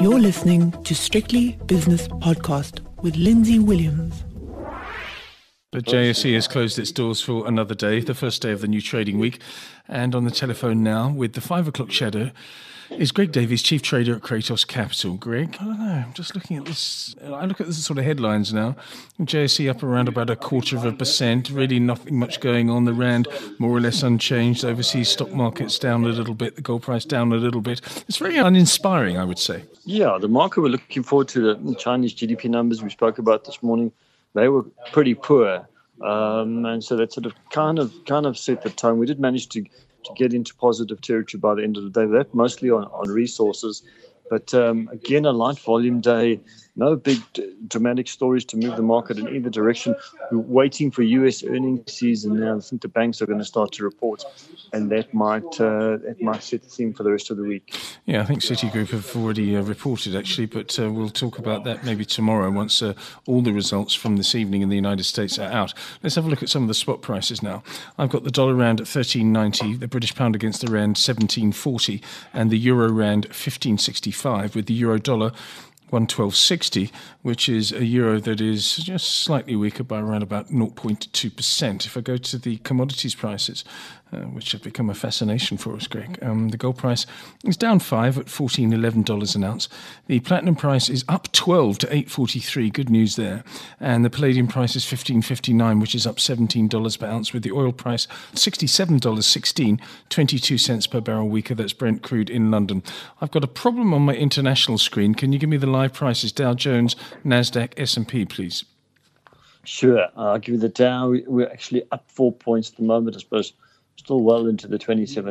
You're listening to Strictly Business Podcast with Lindsay Williams. The JSE has closed its doors for another day, the first day of the new trading week. And on the telephone now with the 5 o'clock shadow is Greg Davies, Chief Trader at Kratos Capital. Greg, I don't know, I'm just looking at this. I look at the sort of headlines now. JSE up around about 0.25%, really nothing much going on. The Rand more or less unchanged. Overseas stock markets down a little bit, the gold price down a little bit. It's very uninspiring, I would say. Yeah, the market were looking forward to the Chinese GDP numbers we spoke about this morning. They were pretty poor. And so that sort of kind of set the tone. We did manage to get into positive territory by the end of the day. That mostly on resources. But again, a light volume day. No big dramatic stories to move the market in either direction. We're waiting for US earnings season now. I think the banks are going to start to report, and that might set the theme for the rest of the week. Yeah, I think Citigroup have already reported, actually, but we'll talk about that maybe tomorrow once all the results from this evening in the United States are out. Let's have a look at some of the spot prices now. I've got the dollar rand at 13.90, the British pound against the rand 17.40, and the euro rand 15.65, with the euro dollar 112.60, which is a euro that is just slightly weaker by around about 0.2%. If I go to the commodities prices, which have become a fascination for us, Greg, the gold price is down 5 at $14.11 an ounce. The platinum price is up 12 to $8.43. Good news there. And the palladium price is $15.59, which is up $17 per ounce, with the oil price $67.16, 22 cents per barrel weaker. That's Brent crude in London. I've got a problem on my international screen. Can you give me the live prices? Dow Jones, NASDAQ, S&P, please. Sure. I'll give you the Dow. We're actually up 4 points at the moment, I suppose. Still well into the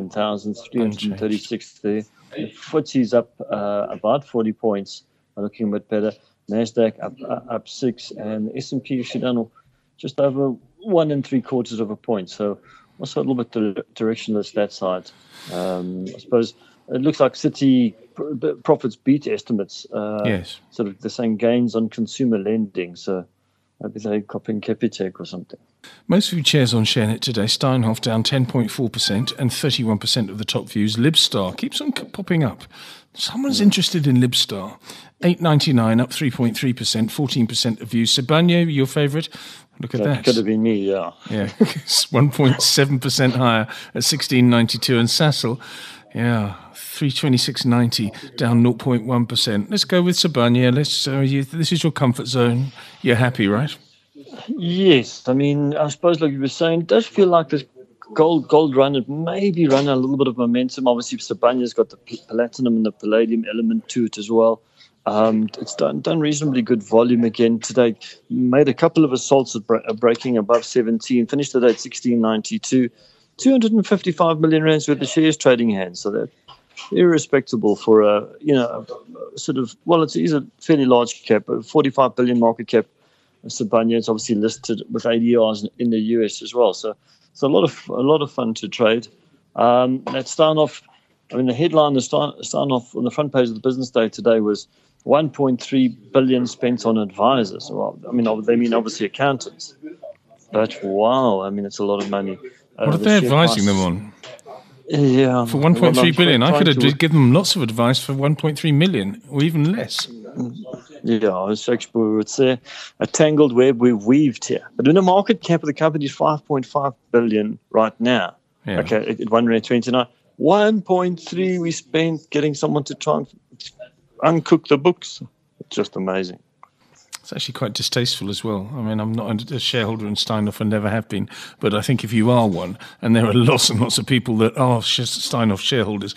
27,336 there. The FTSE's up about 40 points, looking a bit better. NASDAQ up 6, and the S&P actually down just over 1 3/4 of a point. So also a little bit directionless that side. I suppose it looks like Citi profits beat estimates. Yes. Sort of the same gains on consumer lending. So maybe they're copying Capitec or something. Most food shares on ShareNet today. Steinhoff down 10.4% and 31% of the top views. Libstar keeps on popping up. Someone's interested in Libstar. 8.99 up 3.3%, 14% of views. Sibanye, your favourite? Look at that. Could have been me, yeah. Yeah, it's 1.7% higher at 16.92. And Sasol, yeah, 326.90 down 0.1%. Let's go with Sibanye. This is your comfort zone. You're happy, right? Yes, I mean, I suppose, like you were saying, it does feel like this gold run, it maybe run a little bit of momentum. Obviously, Sibanye's got the platinum and the palladium element to it as well. It's done reasonably good volume again today. Made a couple of assaults at breaking above 17, finished the day at 16.92. 255 million rands worth of shares trading hands, so that's irrespectable for a sort of, well, it's a fairly large cap, a 45 billion market cap. Sibanye is obviously listed with ADRs in the US as well, so it's a lot of fun to trade. That Steinhoff, I mean, the headline of Steinhoff on the front page of the Business Day today was 1.3 billion spent on advisors. Well, I mean, they mean obviously accountants, but wow, I mean, it's a lot of money. What are they advising them on? Yeah, for 1.3 billion, I could have given them lots of advice for 1.3 million or even less. Yeah, as Shakespeare would say, a tangled web we've weaved here. But in the market cap of the company is 5.5 billion right now. Yeah. Okay, at 129. 1.3 we spent getting someone to try and uncook the books. It's just amazing. It's actually quite distasteful as well. I mean, I'm not a shareholder in Steinhoff and never have been, but I think if you are one, and there are lots and lots of people that are Steinhoff shareholders,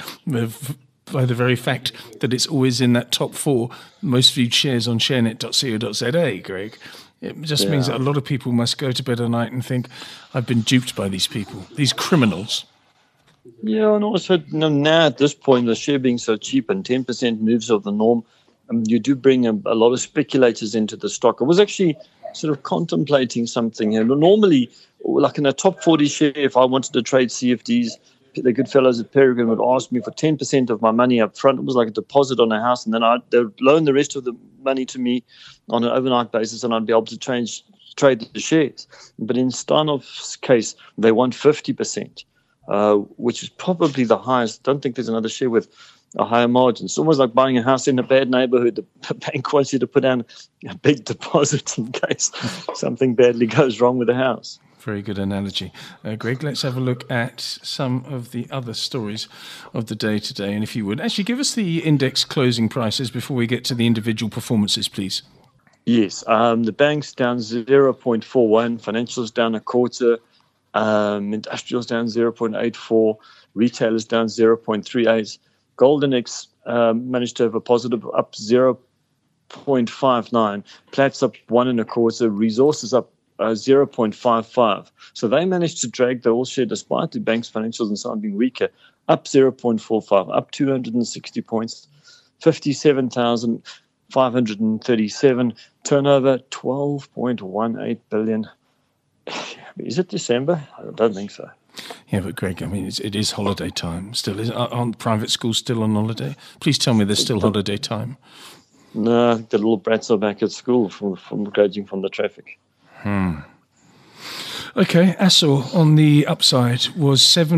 by the very fact that it's always in that top 4 most viewed shares on sharenet.co.za, Greg, it just means that a lot of people must go to bed at night and think, I've been duped by these people, these criminals. Yeah, and also now at this point, the share being so cheap and 10% moves of the norm, you do bring a lot of speculators into the stock. I was actually sort of contemplating something here. Normally, like in a top 40 share, if I wanted to trade CFDs, the good fellows at Peregrine would ask me for 10% of my money up front. It was like a deposit on a house, and then they would loan the rest of the money to me on an overnight basis, and I'd be able to trade the shares. But in Steinhoff's case, they want 50%, which is probably the highest. I don't think there's another share with a higher margin. It's almost like buying a house in a bad neighborhood. The bank wants you to put down a big deposit in case something badly goes wrong with the house. Very good analogy. Greg, let's have a look at some of the other stories of the day today. And if you would, actually give us the index closing prices before we get to the individual performances, please. Yes, the bank's down 0.41, financials down a quarter, industrials down 0.84, retailers down 0.38. Gold index managed to have a positive, up 0.59, Platts up 1.25, resources up 0.55. So they managed to drag the all share despite the bank's financials and so on being weaker, up 0.45, up 260 points, 57,537, turnover 12.18 billion. Is it December? I don't think so. Yeah, but Greg, I mean, it is holiday time still. Aren't private schools still on holiday? Please tell me there's still holiday time. No, I think the little brats are back at school from gauging from the traffic. Okay, Assor on the upside was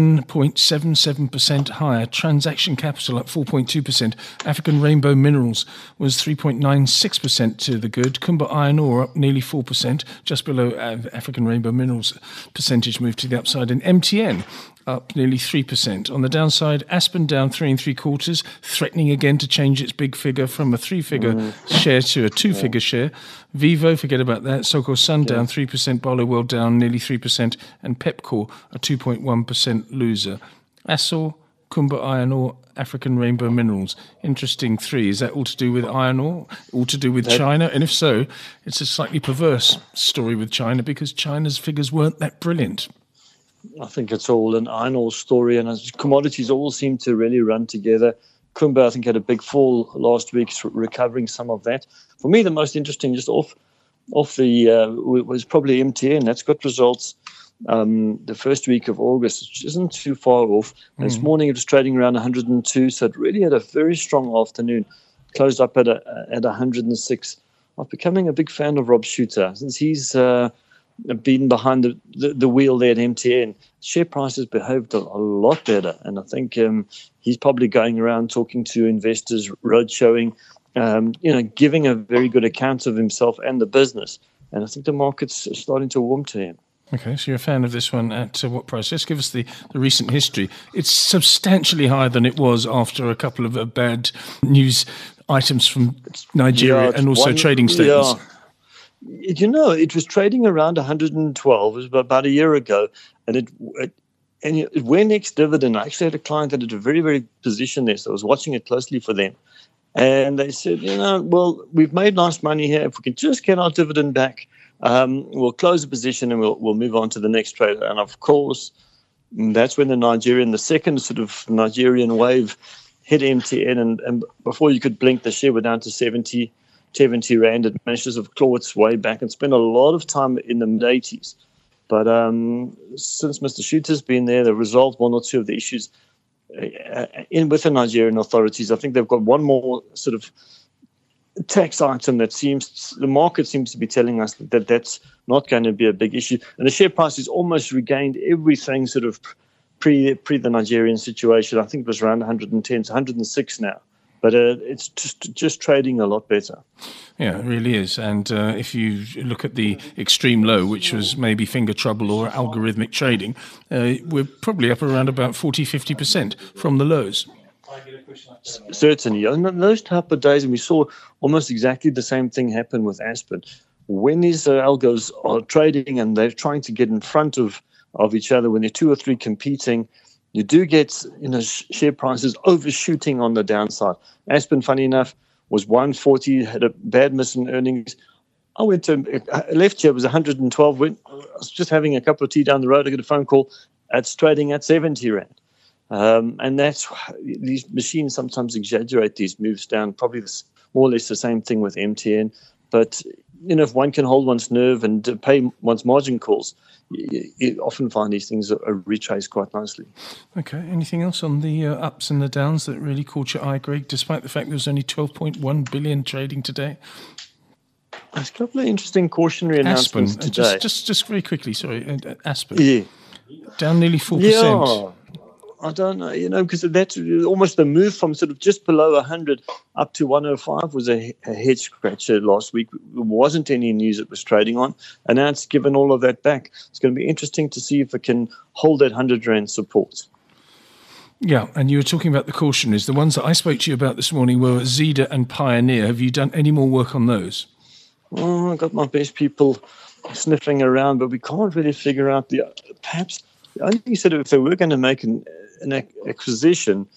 7.77% higher. Transaction capital up 4.2%. African Rainbow Minerals was 3.96% to the good. Kumba Iron Ore up nearly 4%, just below African Rainbow Minerals percentage move to the upside. And MTN up nearly 3%. On the downside, Aspen down 3 3/4, threatening again to change its big figure from a 3-figure share to a 2-figure share. Vivo, forget about that. Soko Sun down 3%, Barloworld down nearly 3%, and Pepkor a 2.1% loser. Assor, Kumba Iron Ore, African Rainbow Minerals. Interesting three. Is that all to do with iron ore? All to do with China? And if so, it's a slightly perverse story with China because China's figures weren't that brilliant. I think it's all an iron ore story, and commodities all seem to really run together. Kumba, I think, had a big fall last week, recovering some of that. For me, the most interesting, just off the was probably MTN. That's got results the first week of August, which isn't too far off. And this morning it was trading around 102, so it really had a very strong afternoon. Closed up at 106. I'm becoming a big fan of Rob Shuter since he's been behind the wheel there at MTN. Share price has behaved a lot better, and I think he's probably going around talking to investors, roadshowing, giving a very good account of himself and the business. And I think the market's starting to warm to him. Okay, so you're a fan of this one at what price? Just give us the recent history. It's substantially higher than it was after a couple of bad news items from Nigeria and also trading statements. Yeah. It was trading around 112. It was about a year ago, and it went ex-dividend. I actually had a client that had a very, very position there, so I was watching it closely for them. And they said, we've made nice money here. If we can just get our dividend back, we'll close the position and we'll move on to the next trade. And of course, that's when the second sort of Nigerian wave hit MTN, and before you could blink, the share went down to 70 Rand. It managed to sort of claw its way back and spend a lot of time in the mid-80s. But since Mr. Shuter's been there, they've resolved one or two of the issues with the Nigerian authorities. I think they've got one more sort of tax item that the market seems to be telling us that that's not going to be a big issue. And the share price has almost regained everything sort of pre the Nigerian situation. I think it was around 110, it's 106 now. But it's just trading a lot better. Yeah, it really is. And if you look at the extreme low, which was maybe finger trouble or algorithmic trading, we're probably up around about 40-50% from the lows. Certainly. And those type of days, and we saw almost exactly the same thing happen with Aspen. When these algos are trading and they're trying to get in front of each other, when there are two or three competing, you do get share prices overshooting on the downside. Aspen, funny enough, was 140, had a bad miss in earnings. I went to left here, it was 112. I was just having a cup of tea down the road. I got a phone call. It's trading at 70 Rand. And that's these machines sometimes exaggerate these moves down. Probably more or less the same thing with MTN. But if one can hold one's nerve and pay one's margin calls, you often find these things are retraced quite nicely. Okay. Anything else on the ups and the downs that really caught your eye, Greg, despite the fact there was only 12.1 billion trading today? There's a couple of interesting cautionary announcements today. Just very quickly, sorry. Aspen. Yeah. Down nearly 4%. Yeah. I don't know, because that's almost the move from sort of just below 100 up to 105 was a head scratcher last week. There wasn't any news it was trading on, and now it's given all of that back. It's going to be interesting to see if it can hold that 100 Rand support. Yeah, and you were talking about the cautionaries. The ones that I spoke to you about this morning were Zeda and Pioneer. Have you done any more work on those? Oh, I got my best people sniffing around, but we can't really figure out perhaps the only sort of, if they were going to make an acquisition,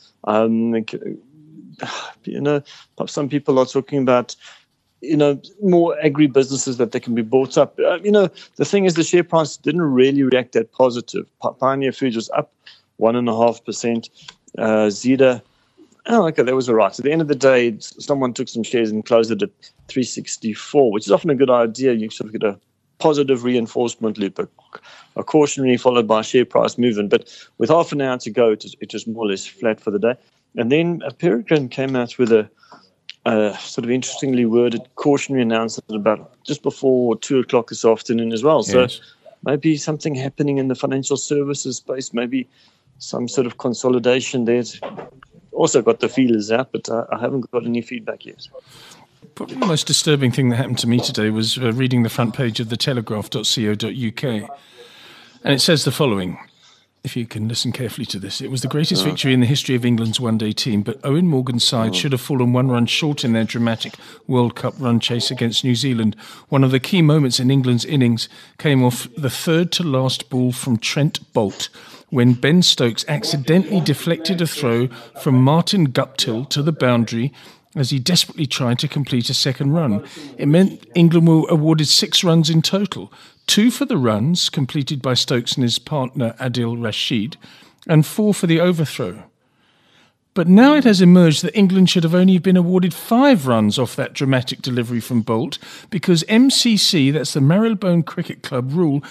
some people are talking about, more agri-businesses that they can be bought up. The thing is, the share price didn't really react that positive. Pioneer Foods was up 1.5%. Zeda, that was all right. At the end of the day, someone took some shares and closed it at 364, which is often a good idea. You sort of get a positive reinforcement loop, a cautionary followed by a share price movement. But with half an hour to go, it was more or less flat for the day. And then Peregrine came out with a sort of interestingly worded cautionary announcement about just before 2 o'clock this afternoon as well. So maybe something happening in the financial services space, maybe some sort of consolidation there. Also got the feelers out, but I haven't got any feedback yet. Probably the most disturbing thing that happened to me today was reading the front page of the telegraph.co.uk. And it says the following, if you can listen carefully to this. It was the greatest victory in the history of England's one-day team, but Owen Morgan's side should have fallen one run short in their dramatic World Cup run chase against New Zealand. One of the key moments in England's innings came off the third-to-last ball from Trent Boult, when Ben Stokes accidentally deflected a throw from Martin Guptill to the boundary as he desperately tried to complete a second run. It meant England were awarded 6 runs in total, 2 for the runs completed by Stokes and his partner Adil Rashid, and 4 for the overthrow. But now it has emerged that England should have only been awarded 5 runs off that dramatic delivery from Boult, because MCC, that's the Marylebone Cricket Club Rule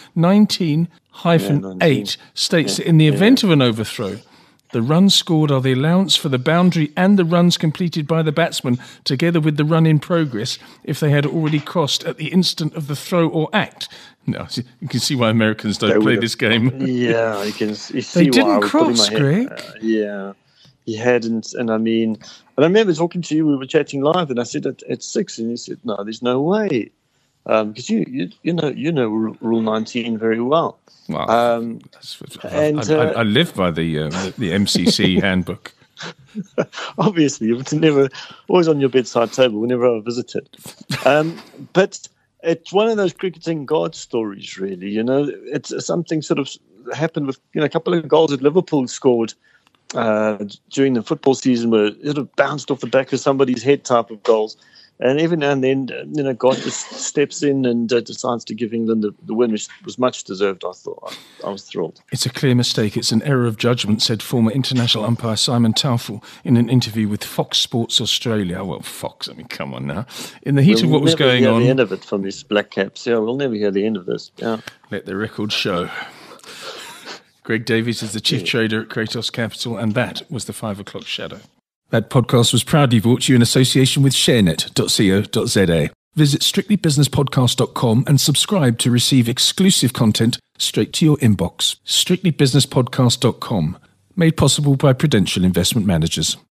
19-8, states that in the event of an overthrow, the runs scored are the allowance for the boundary and the runs completed by the batsman, together with the run in progress, if they had already crossed at the instant of the throw or act. No, you can see why Americans don't play this game. Yeah, you can see they didn't cross, Greg. Yeah, he hadn't. And I remember talking to you, we were chatting live, and I said at 6, and you said, no, there's no way. Because you know Rule 19 very well. Wow. I live by the MCC handbook. Obviously, it's never always on your bedside table whenever I visited. But it's one of those cricketing God stories, really. It's something sort of happened with a couple of goals that Liverpool scored during the football season, where it sort of bounced off the back of somebody's head type of goals. And every now and then, God just steps in and decides to give England the win, which was much deserved, I thought. I was thrilled. It's a clear mistake. It's an error of judgment, said former international umpire Simon Taufel in an interview with Fox Sports Australia. Well, Fox, come on now. In the heat of what was going on... We'll never hear the end of it from these black caps. Yeah, we'll never hear the end of this. Yeah. Let the record show. Greg Davies is the chief trader at Kratos Capital, and that was the 5 o'clock shadow. That podcast was proudly brought to you in association with sharenet.co.za. Visit strictlybusinesspodcast.com and subscribe to receive exclusive content straight to your inbox. strictlybusinesspodcast.com, made possible by Prudential Investment Managers.